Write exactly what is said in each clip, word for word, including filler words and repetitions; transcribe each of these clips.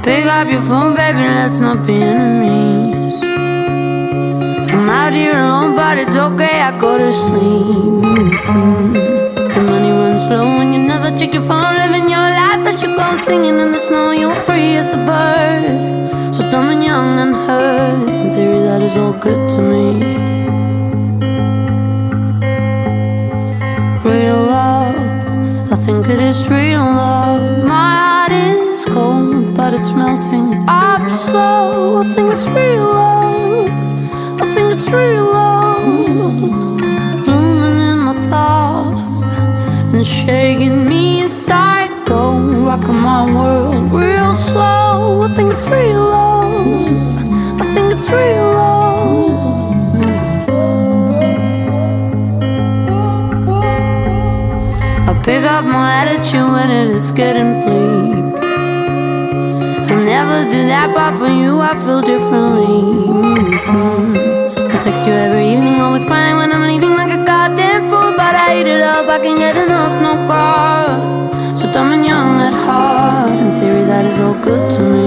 Pick up your phone, baby, let's not be enemies. I'm out here alone, but it's okay, I go to sleep. Mm-hmm. Your money runs slow and you never check your phone. Living your life as you go, singing in the snow. You're free as a bird, so dumb and young and hurt. In theory, that is all good to me. Real love, I think it is real love. My heart is cold, but it's melting up slow. I think it's real love, I think it's real love. Blooming in my thoughts and shaking me inside. Go rocking my world real slow. I think it's real love, I think it's real love. I pick up my attitude when it is getting bleak. I never do that, but for you I feel differently. Mm-hmm. I text you every evening, always crying when I'm leaving like a goddamn fool. But I eat it up, I can't get enough, no God. So dumb and young at heart. In theory, that is all good to me.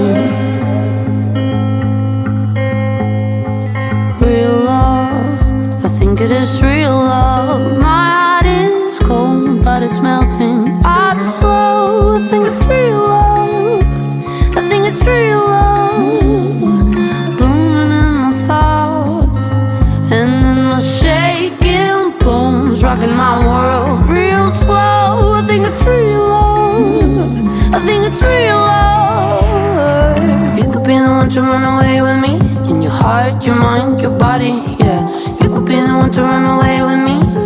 Real love, I think it is real love. My heart is cold, but it's melting up slow. I think it's real love, I think it's real love. Blooming in my thoughts and in my shaking bones, rocking my world real slow. I think it's real love, I think it's real love. You could be the one to run away with me. In your heart, your mind, your body, yeah. You could be the one to run away with me.